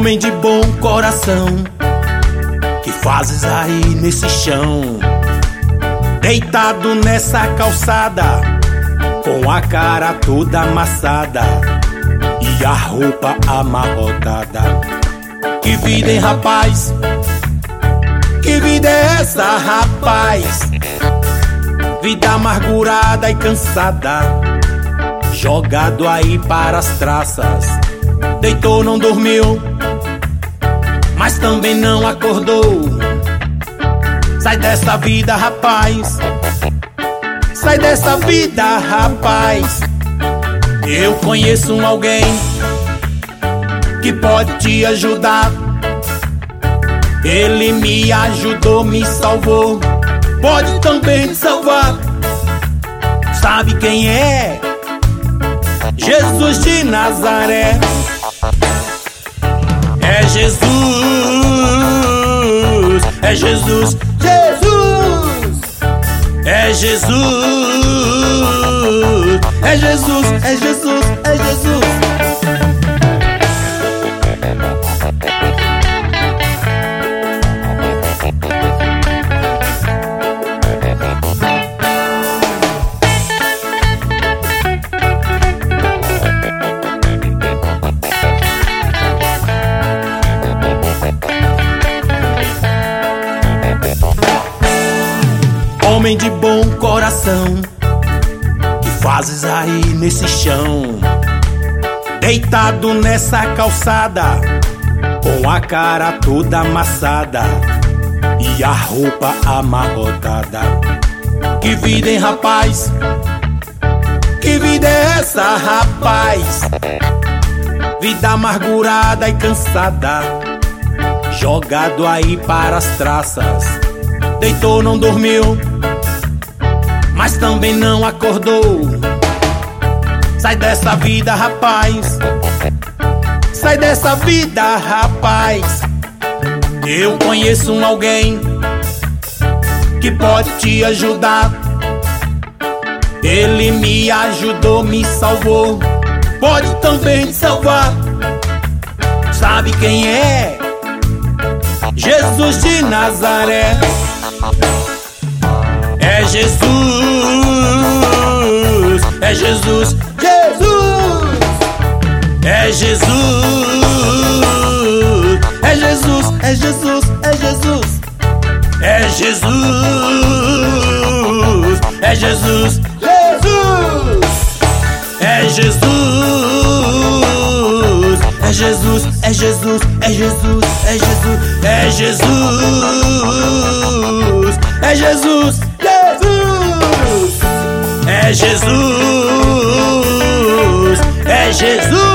Homem de bom coração, que fazes aí nesse chão, deitado nessa calçada, com a cara toda amassada e a roupa amarrotada? Que vida, hein, rapaz? Que vida é essa, rapaz? Vida amargurada e cansada, jogado aí para as traças. Deitou, não dormiu, mas também não acordou. Sai dessa vida, rapaz. Sai dessa vida, rapaz. Eu conheço alguém que pode te ajudar. Ele me ajudou, me salvou, pode também te salvar. Sabe quem é? Jesus de Nazaré. É Jesus, é Jesus, Jesus. É Jesus, é Jesus, é Jesus, é Jesus. Homem de bom coração, que fazes aí nesse chão, deitado nessa calçada, com a cara toda amassada e a roupa amarrotada? Que vida, hein, rapaz? Que vida é essa, rapaz? Vida amargurada e cansada, jogado aí para as traças. Deitou, não dormiu, mas também não acordou. Sai dessa vida, rapaz. Sai dessa vida, rapaz. Eu conheço alguém que pode te ajudar. Ele me ajudou, me salvou, pode também te salvar. Sabe quem é? Jesus de Nazaré. É Jesus, é Jesus, Jesus. É Jesus, é Jesus, é Jesus, é Jesus. É Jesus, é Jesus, Jesus. É Jesus, é Jesus, é Jesus, é Jesus, é Jesus. É Jesus, é Jesus, Jesus. É Jesus, é Jesus.